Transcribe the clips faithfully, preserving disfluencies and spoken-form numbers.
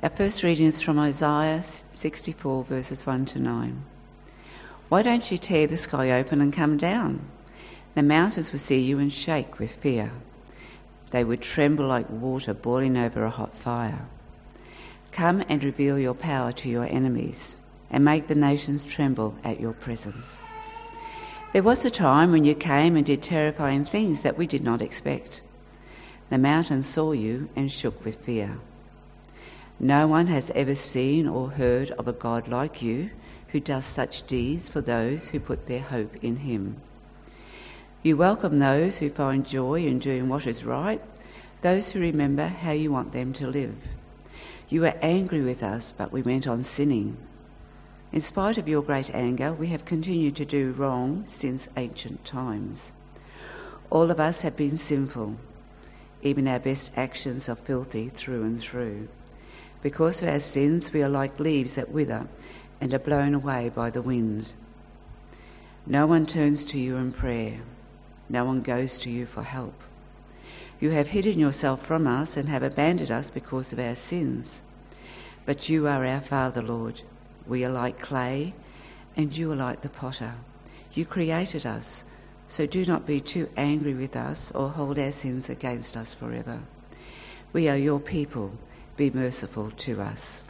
Our first reading is from Isaiah sixty-four, verses one to nine. Why don't you tear the sky open and come down? The mountains would see you and shake with fear. They would tremble like water boiling over a hot fire. Come and reveal your power to your enemies, and make the nations tremble at your presence. There was a time when you came and did terrifying things that we did not expect. The mountains saw you and shook with fear. No one has ever seen or heard of a God like you, who does such deeds for those who put their hope in him. You welcome those who find joy in doing what is right, those who remember how you want them to live. You were angry with us, but we went on sinning. In spite of your great anger, we have continued to do wrong since ancient times. All of us have been sinful. Even our best actions are filthy through and through. Because of our sins, we are like leaves that wither and are blown away by the wind. No one turns to you in prayer. No one goes to you for help. You have hidden yourself from us and have abandoned us because of our sins. But you are our Father, Lord. We are like clay, and you are like the potter. You created us, so do not be too angry with us or hold our sins against us forever. We are your people. Be merciful to us.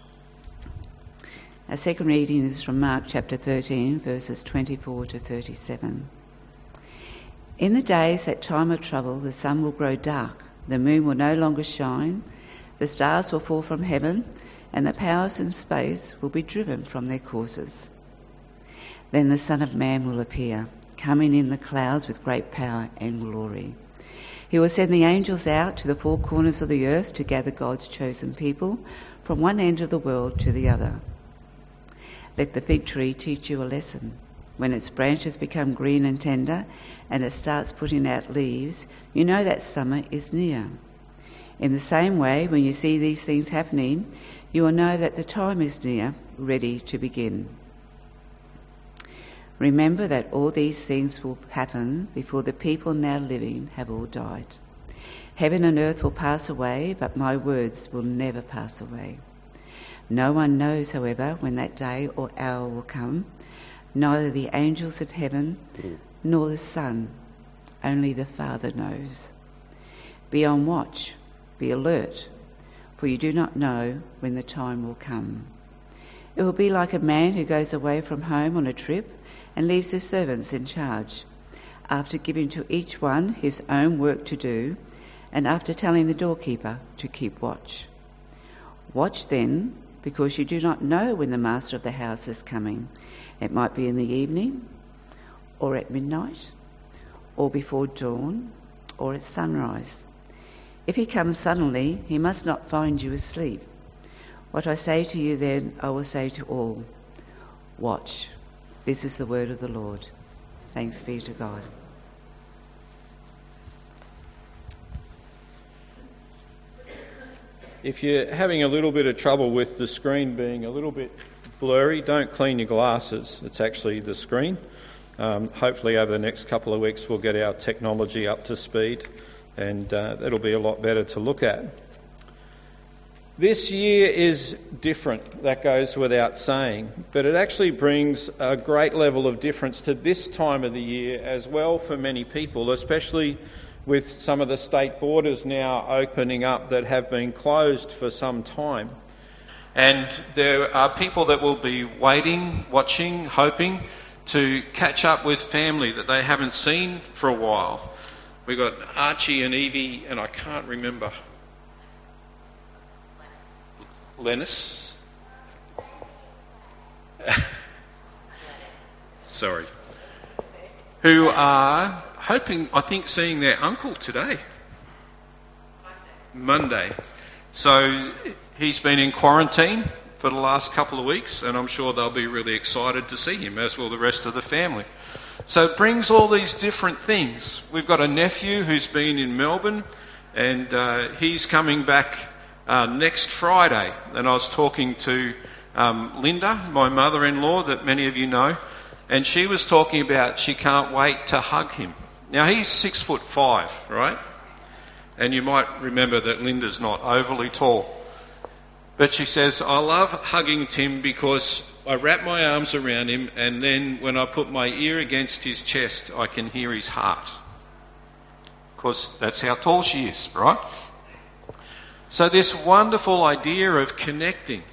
Our second reading is from Mark chapter thirteen, verses twenty-four to thirty-seven. In the days, that time of trouble, the sun will grow dark, the moon will no longer shine, the stars will fall from heaven, and the powers in space will be driven from their courses. Then the Son of Man will appear, coming in the clouds with great power and glory. He will send the angels out to the four corners of the earth to gather God's chosen people from one end of the world to the other. Let the fig tree teach you a lesson. When its branches become green and tender and it starts putting out leaves, you know that summer is near. In the same way, when you see these things happening, you will know that the time is near, ready to begin. Remember that all these things will happen before the people now living have all died. Heaven and earth will pass away, but my words will never pass away. No one knows, however, when that day or hour will come, neither the angels in heaven nor the Son, only the Father knows. Be on watch, be alert, for you do not know when the time will come. It will be like a man who goes away from home on a trip and leaves his servants in charge, after giving to each one his own work to do, and after telling the doorkeeper to keep watch. Watch then, because you do not know when the master of the house is coming. It might be in the evening, or at midnight, or before dawn, or at sunrise. If he comes suddenly, he must not find you asleep. What I say to you then, I will say to all. Watch. This is the word of the Lord. Thanks be to God. If you're having a little bit of trouble with the screen being a little bit blurry, don't clean your glasses. It's actually the screen. Um, hopefully over the next couple of weeks we'll get our technology up to speed and uh, it'll be a lot better to look at. This year is different, that goes without saying, but it actually brings a great level of difference to this time of the year as well for many people, especially with some of the state borders now opening up that have been closed for some time. And there are people that will be waiting, watching, hoping to catch up with family that they haven't seen for a while. We've got Archie and Evie, and I can't remember. Lennis? Sorry. Who are hoping, I think, seeing their uncle today. Monday. So he's been in quarantine for the last couple of weeks, and I'm sure they'll be really excited to see him, as will the rest of the family. So it brings all these different things. We've got a nephew who's been in Melbourne, and uh, he's coming back uh, next Friday. And I was talking to um, Linda, my mother-in-law, that many of you know, and she was talking about she can't wait to hug him. Now, he's six foot five, right? And you might remember that Linda's not overly tall. But she says, I love hugging Tim because I wrap my arms around him, and then when I put my ear against his chest, I can hear his heart. Because that's how tall she is, right? So this wonderful idea of connecting,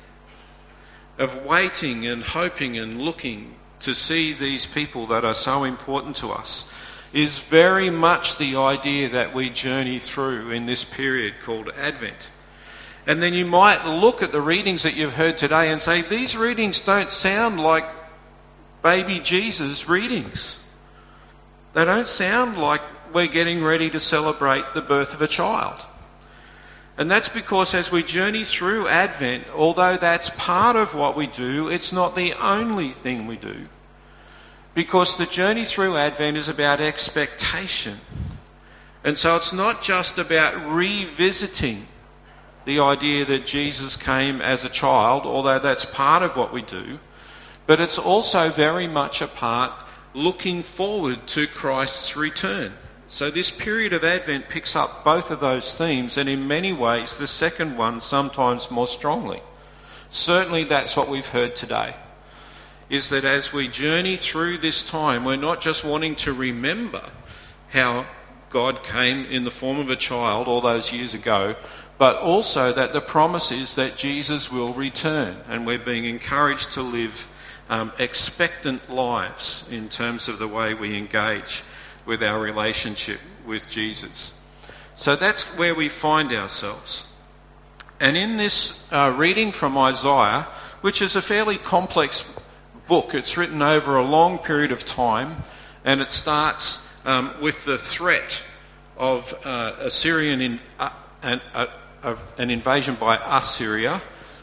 of waiting and hoping and looking to see these people that are so important to us, is very much the idea that we journey through in this period called Advent. And then you might look at the readings that you've heard today and say, these readings don't sound like baby Jesus readings. They don't sound like we're getting ready to celebrate the birth of a child. And that's because as we journey through Advent, although that's part of what we do, it's not the only thing we do. Because the journey through Advent is about expectation. And so it's not just about revisiting the idea that Jesus came as a child, although that's part of what we do, but it's also very much a part looking forward to Christ's return. So this period of Advent picks up both of those themes, and in many ways the second one sometimes more strongly. Certainly that's what we've heard today, is that as we journey through this time, we're not just wanting to remember how God came in the form of a child all those years ago, but also that the promise is that Jesus will return, and we're being encouraged to live um, expectant lives in terms of the way we engage with our relationship with Jesus. So that's where we find ourselves. And in this uh, reading from Isaiah, which is a fairly complex book, it's written over a long period of time, and it starts um, with the threat of uh, Assyrian in, uh, an, uh, of an invasion by Assyria,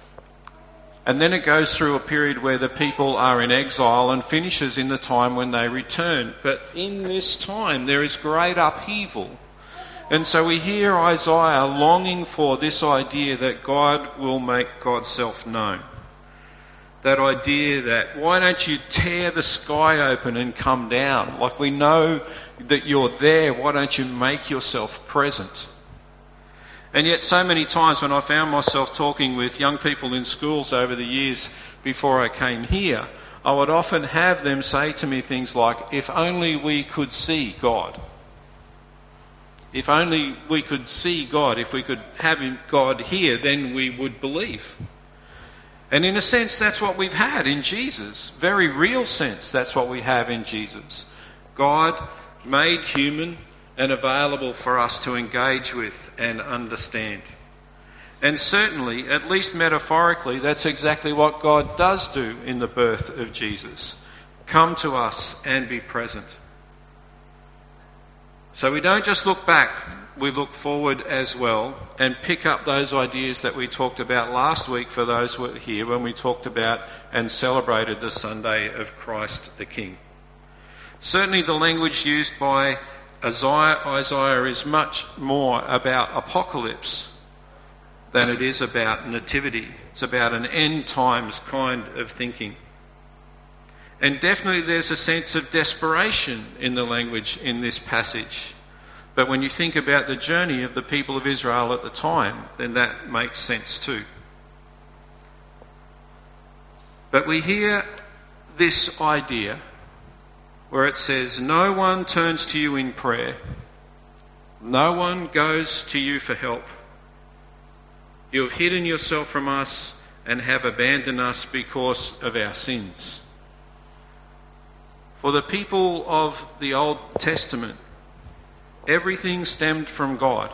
and then it goes through a period where the people are in exile and finishes in the time when they return. But in this time there is great upheaval, and so we hear Isaiah longing for this idea that God will make God's self known. That idea that, why don't you tear the sky open and come down? Like, we know that you're there, why don't you make yourself present? And yet so many times when I found myself talking with young people in schools over the years before I came here, I would often have them say to me things like, if only we could see God. If only we could see God, if we could have God here, then we would believe. And in a sense, that's what we've had in Jesus. Very real sense, that's what we have in Jesus. God made human and available for us to engage with and understand. And certainly, at least metaphorically, that's exactly what God does do in the birth of Jesus. Come to us and be present. So we don't just look back, we look forward as well and pick up those ideas that we talked about last week for those who were here when we talked about and celebrated the Sunday of Christ the King. Certainly the language used by Isaiah, Isaiah is much more about apocalypse than it is about nativity. It's about an end times kind of thinking. And definitely there's a sense of desperation in the language in this passage. But when you think about the journey of the people of Israel at the time, then that makes sense too. But we hear this idea where it says, no one turns to you in prayer. No one goes to you for help. You have hidden yourself from us and have abandoned us because of our sins. For the people of the Old Testament, everything stemmed from God.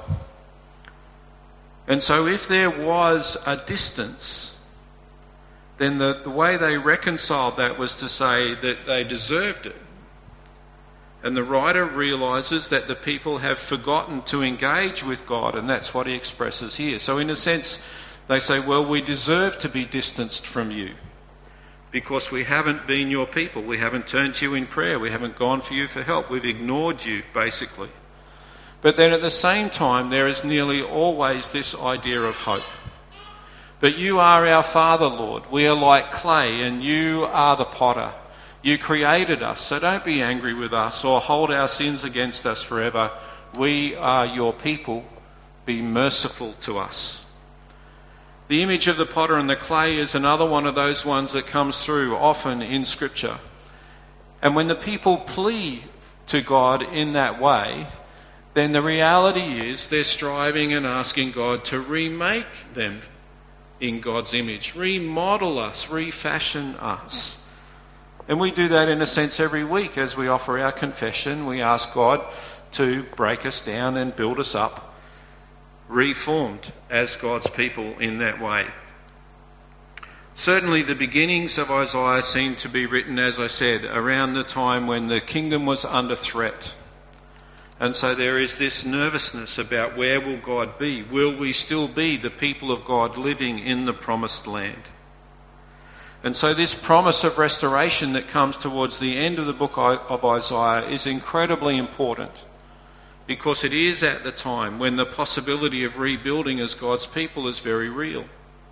And so if there was a distance, then the, the way they reconciled that was to say that they deserved it. And the writer realises that the people have forgotten to engage with God, and that's what he expresses here. So in a sense, they say, well, we deserve to be distanced from you because we haven't been your people. We haven't turned to you in prayer. We haven't gone for you for help. We've ignored you, basically. But then at the same time, there is nearly always this idea of hope. But you are our Father, Lord. We are like clay, and you are the potter. You created us, so don't be angry with us or hold our sins against us forever. We are your people. Be merciful to us. The image of the potter and the clay is another one of those ones that comes through often in Scripture. And when the people plead to God in that way, then the reality is they're striving and asking God to remake them in God's image, remodel us, refashion us. And we do that in a sense every week as we offer our confession. We ask God to break us down and build us up, reformed as God's people in that way. Certainly the beginnings of Isaiah seem to be written, as I said, around the time when the kingdom was under threat. And so there is this nervousness about where will God be? Will we still be the people of God living in the promised land? And so this promise of restoration that comes towards the end of the book of Isaiah is incredibly important, because it is at the time when the possibility of rebuilding as God's people is very real.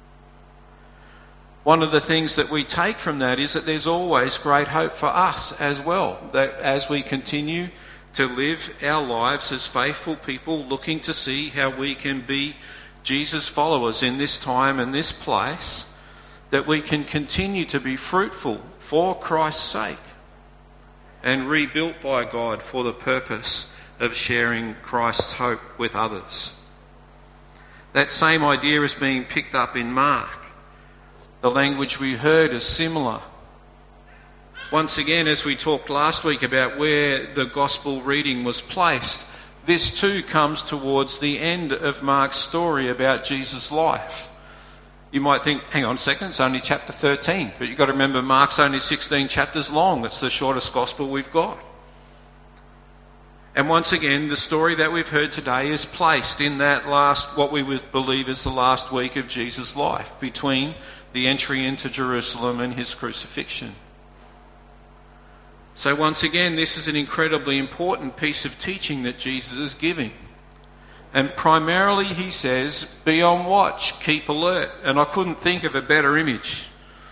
One of the things that we take from that is that there's always great hope for us as well, that as we continue to live our lives as faithful people looking to see how we can be Jesus followers in this time and this place, that we can continue to be fruitful for Christ's sake and rebuilt by God for the purpose of sharing Christ's hope with others. That same idea is being picked up in Mark. The language we heard is similar. Once again, as we talked last week about where the gospel reading was placed, this too comes towards the end of Mark's story about Jesus' life. You might think, hang on a second, it's only chapter thirteen. But you've got to remember Mark's only sixteen chapters long. It's the shortest gospel we've got. And once again, the story that we've heard today is placed in that last, what we would believe is the last week of Jesus' life, between the entry into Jerusalem and his crucifixion. So once again, this is an incredibly important piece of teaching that Jesus is giving. And primarily he says, be on watch, keep alert. And I couldn't think of a better image.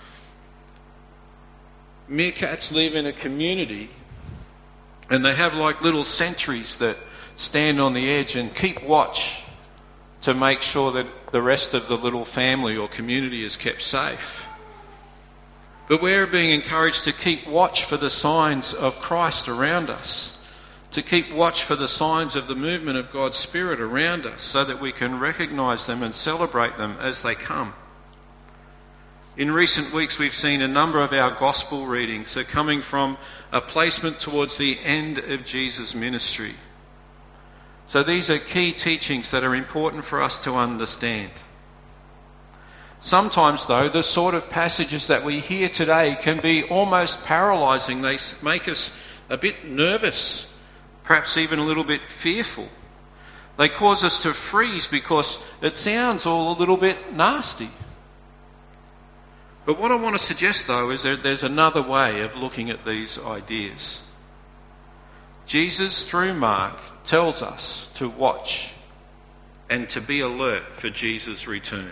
Meerkats live in a community, and they have like little sentries that stand on the edge and keep watch to make sure that the rest of the little family or community is kept safe. But we're being encouraged to keep watch for the signs of Christ around us, to keep watch for the signs of the movement of God's Spirit around us, so that we can recognise them and celebrate them as they come. In recent weeks, we've seen a number of our gospel readings are coming from a placement towards the end of Jesus' ministry. So these are key teachings that are important for us to understand. Sometimes, though, the sort of passages that we hear today can be almost paralysing. They make us a bit nervous, perhaps even a little bit fearful. They cause us to freeze because it sounds all a little bit nasty. But what I want to suggest, though, is that there's another way of looking at these ideas. Jesus, through Mark, tells us to watch and to be alert for Jesus' return.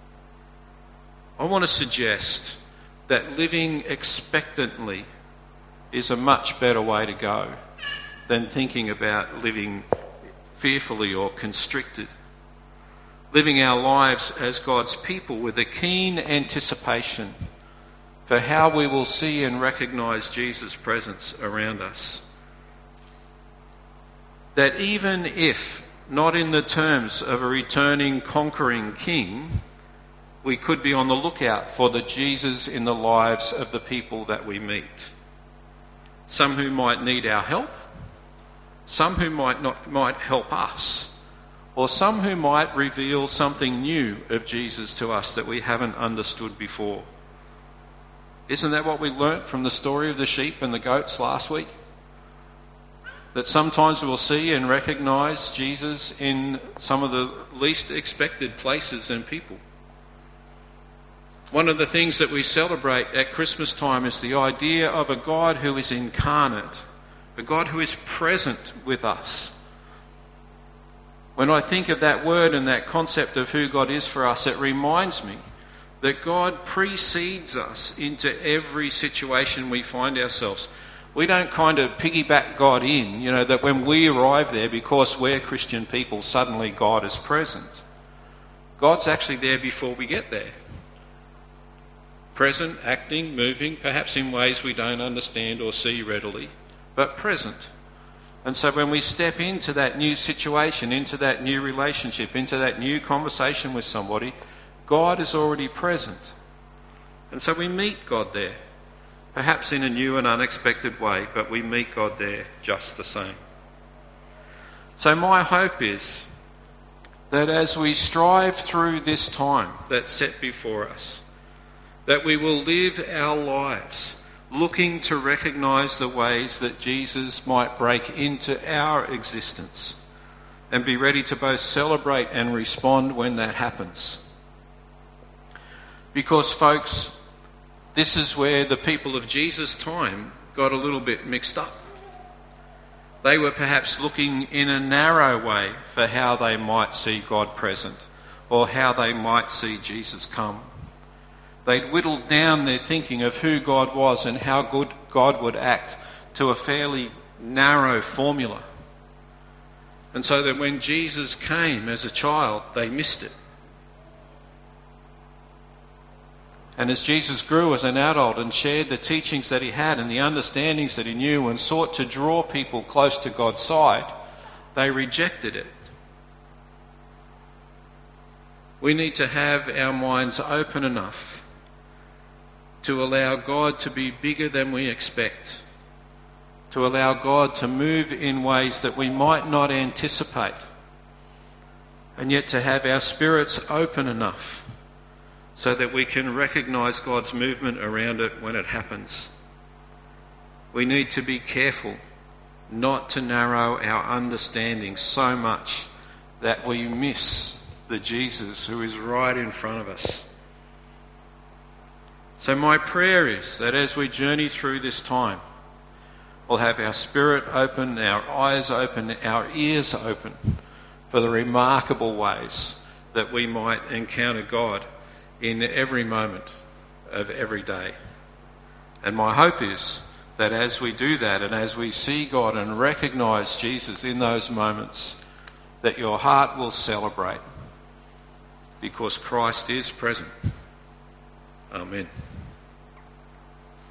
I want to suggest that living expectantly is a much better way to go than thinking about living fearfully or constricted. Living our lives as God's people with a keen anticipation for how we will see and recognise Jesus' presence around us. That even if not in the terms of a returning conquering king, we could be on the lookout for the Jesus in the lives of the people that we meet. Some who might need our help, some who might not might help us, or some who might reveal something new of Jesus to us that we haven't understood before. Isn't that what we learnt from the story of the sheep and the goats last week? That sometimes we'll see and recognise Jesus in some of the least expected places and people. One of the things that we celebrate at Christmas time is the idea of a God who is incarnate, a God who is present with us. When I think of that word and that concept of who God is for us, it reminds me that God precedes us into every situation we find ourselves. We don't kind of piggyback God in, you know, that when we arrive there, because we're Christian people, suddenly God is present. God's actually there before we get there. Present, acting, moving, perhaps in ways we don't understand or see readily, but present. And so when we step into that new situation, into that new relationship, into that new conversation with somebody, God is already present. And so we meet God there, perhaps in a new and unexpected way, but we meet God there just the same. So my hope is that as we strive through this time that's set before us, that we will live our lives looking to recognise the ways that Jesus might break into our existence and be ready to both celebrate and respond when that happens. Because, folks, this is where the people of Jesus' time got a little bit mixed up. They were perhaps looking in a narrow way for how they might see God present or how they might see Jesus come. They'd whittled down their thinking of who God was and how good God would act to a fairly narrow formula. And so that when Jesus came as a child, they missed it. And as Jesus grew as an adult and shared the teachings that he had and the understandings that he knew and sought to draw people close to God's side, they rejected it. We need to have our minds open enough to allow God to be bigger than we expect, to allow God to move in ways that we might not anticipate, and yet to have our spirits open enough so that we can recognise God's movement around it when it happens. We need to be careful not to narrow our understanding so much that we miss the Jesus who is right in front of us. So my prayer is that as we journey through this time, we'll have our spirit open, our eyes open, our ears open for the remarkable ways that we might encounter God in every moment of every day. And my hope is that as we do that and as we see God and recognise Jesus in those moments, that your heart will celebrate because Christ is present. Amen.